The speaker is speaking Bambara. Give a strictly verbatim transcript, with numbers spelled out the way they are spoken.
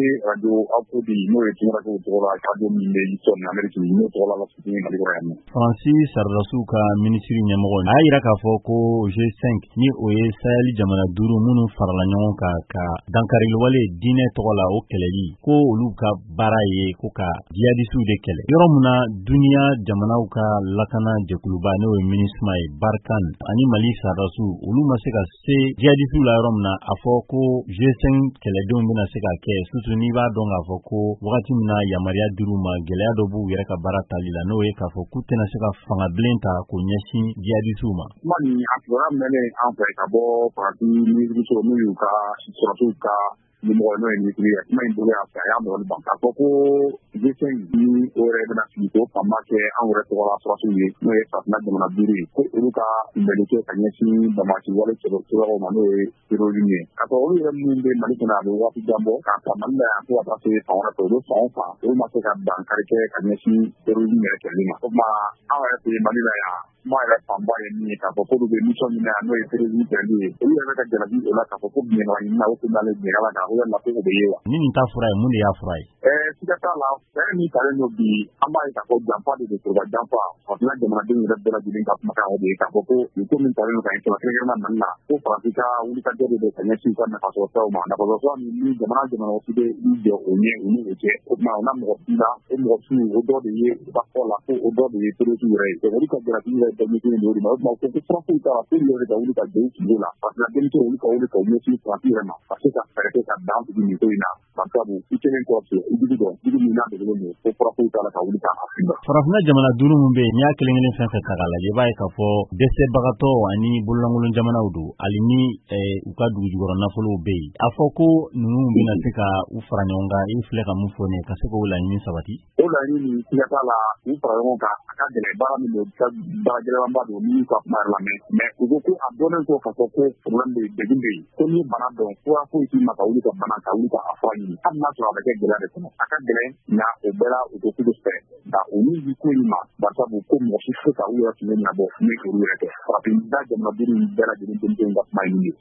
radio Apodi n'o ye Tunkarake tɔgɔ la radio min bɛ Houston Amérique n'o tɔgɔ la Sudani Mali kɔnɔ yan. Francis Sardasou ka ministre ɲɛmɔgɔ a y'a jira k'a fɔ ko G cinq ni o ye Sahel jamana duuru minnu farala ɲɔgɔn kan ka dankariliwale diinɛ tɔgɔ la o kɛlɛli ko olu ka baara ye ko ka djihadistes de kɛlɛ. Yɔrɔ min na duniya jamanaw ka lakana jɛkuluba n'o ye MINUSMA ye Barkan ani Mali Sardasou olu ma se ka se djihadistes la yɔrɔ min na a fɔ ko G cinq kɛlɛdenw bɛna se ka kɛ surtout n'i b'a dɔn k'a fɔ ko wagati min na yamaruya dir'u ma gɛlɛya dɔ b'u yɛrɛ ka baara tali la n'o ye k'a fɔ k'u tɛna se ka fanga bilen ta k'o ɲɛsin djihadistes ma. Kuma nin a kibaruya mɛnlen an fɛ ka bɔ parti minisiriso n'u y'u ka sɔrɔsiw ka ɲɛmɔgɔ n'o ye minisiri ye kuma in bolo y'a fɛ a y'a mɔgɔ ban k'a fɔ ko G cinq ni o yɛrɛ bɛna sigi ko fanba kɛ an yɛrɛ tɔgɔ la sɔrɔsiw ye n'o ye Farafina jamana duuru ye ko olu ka kunbɛnni kɛ ka ɲɛsin Bamaki wale kɛlɛkɛlaw ma n'o ye terrorisme ye k'a fɔ olu yɛrɛ minnu bɛ Mali kɔnɔ a bɛ waati jan bɔ k'a ta Mali la yan fo ka taa se fan wɛrɛ fɛ olu fan o fan olu ma se ka dankari kɛ ka ɲɛsin terrorisme yɛrɛ kɛlɛli ma o tuma an yɛrɛ fɛ Mali la yan kuma yɛrɛ fanba ye min ye k'a fɔ k'olu bɛ mission min na yan n'o ye terrorisme kɛlɛli ye olu yɛrɛ bɛ ka jalaki o la k'a fɔ ko biɲɛdama ɲini na o tun b'ale biɲɛka la k'a fɔ yala ko o bɛ ye wa. Ni nin t'a fura ye mun de y'a fura ye. Ɛɛ siga t'a la fɛɛrɛ min talen don bi an b'a ye k'a fɔ janfa de don foroba janfa Farafina jamanadenw yɛrɛ bɛɛ lajɛlen ka kumakan o de ye k'a fɔ ko nin ko min talen don ka ɲɛ kɛmɛ kɛrɛnkɛrɛnna Mali la ko Faransi ka wulikajɔ de don ka ɲɛsin u ka nafasɔrɔsiraw ma nafasɔrɔsira min ni jamana jamana wɛrɛ bɛ i jɔ o ɲɛ u ni o cɛ o tuma o na mɔgɔ si la o mɔgɔ si o dɔ de ye u ka fɔ la ko o dɔ de ye terroriste yɛrɛ ye donc olu ka jalaki yɛrɛ bɛɛ ɲɛsinnen don o de ma o tuma ko fura foyi t'a la k'olu yɛrɛ ka wuli ka jɔ u kungo la Farafina denmisɛnw olu ka wuli ka ɲɛsin Faransi yɛrɛ ma ka se ka fɛɛrɛ kɛ ka dan sigi nin ko in na sabu i kelen kɔ fɛ i dugu dɔn dugu min n'a dogolen don ko fura foyi t'a la ka wuli ka a kunbɛn. Farafina jamana duuru min bɛ yen n'i y'a kelen kelen fɛn fɛn ta k'a lajɛ i b'a ye k'a fɔ dɛsɛbagatɔ ani bololankolon jamanaw don hali ni u ka dugu jukɔrɔ nafolow bɛ yen a fɔ ko ninnu bɛna se ka u fara ɲɔgɔn kan i filɛ ka mun fɔ nin ye ka se k'o laɲini sabati. O laɲini nin siga t'a la u fara ɲɔgɔn kan a ka gɛlɛn baara min don ka baara gɛlɛnba don ni y'u ka kuma yɛrɛ lamɛn mais u ko ko a dɔnnen ko k'a fɔ ko problème bɛ yen degun bɛ yen ko ni bana dɔn fura foyi t'i ma ka wuli ka bana ka wuli ka a fura ɲini hali n'a sɔrɔ a bɛ kɛ gɛlɛya de kɔnɔ a ka gɛlɛn nka o bɛɛ la u ko k'u bɛ fɛ nka olu bi ko in ma barisabu ko mɔgɔ si tɛ se ka u yɛrɛ tun ɲɛnabɔ ni olu yɛrɛ tɛ farafin da jamana duuru in bɛɛ lajɛlen denmisɛnw ka kuma ye nin ye